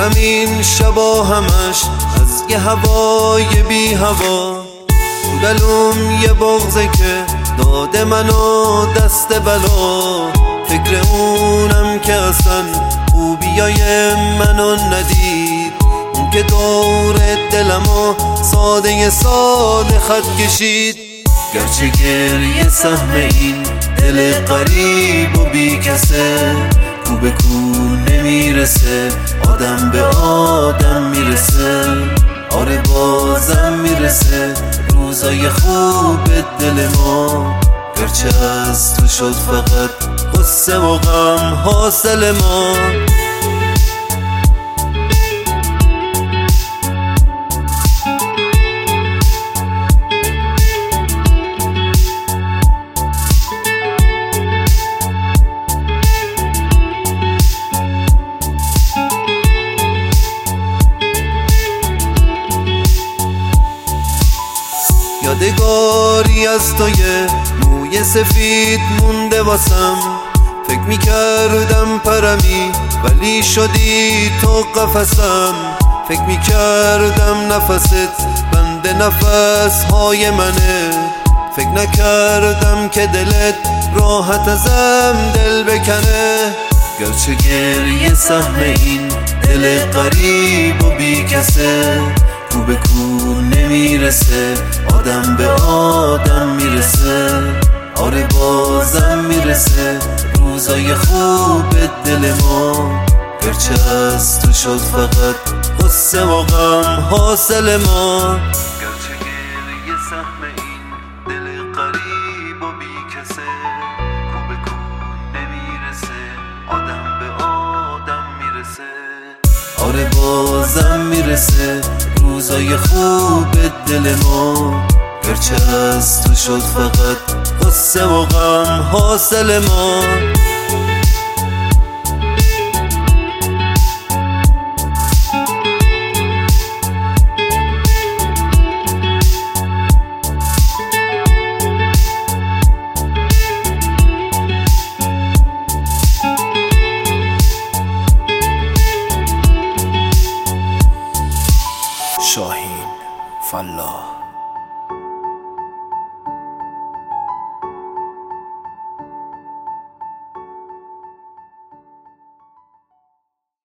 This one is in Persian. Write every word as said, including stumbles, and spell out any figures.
همین شبا همش از یه هوای بی هوا گلوم یه بغضه که داده منو دست بلا فکر اونم که اصلا خوبیای منو ندید اون که دور دلمو ساده ساده خط کشید گرچه گریه سهم این دل غریب و بی کسه کو به کو نمیرسه آدم به آدم میرسه آره بازم میرسه روزای خوب دل ما گرچه از تو شد فقط قصه و غم حاصل ما یادگاری از توی موی سفید مونده واسم فکر میکردم پرمی ولی شدی تو قفسم فکر میکردم نفست بند نفس های منه فکر نکردم که دلت راحت ازم دل بکنه گرچه گریه سهم این دل غریب و بی کسه کو به کو نمیرسه آدم به آدم میرسه آره بازم میرسه روزای خوب دل ما گرچه از تو شد فقط قصه و غم حاصل ما گرچه گریه سهم این دل غریب و بی کسه کو به کو نمیرسه آدم به آدم میرسه آره بازم میرسه روزای خوب دل ما گرچه از تو شد فقط قصه و غم حاصل ما شاهین فلاح.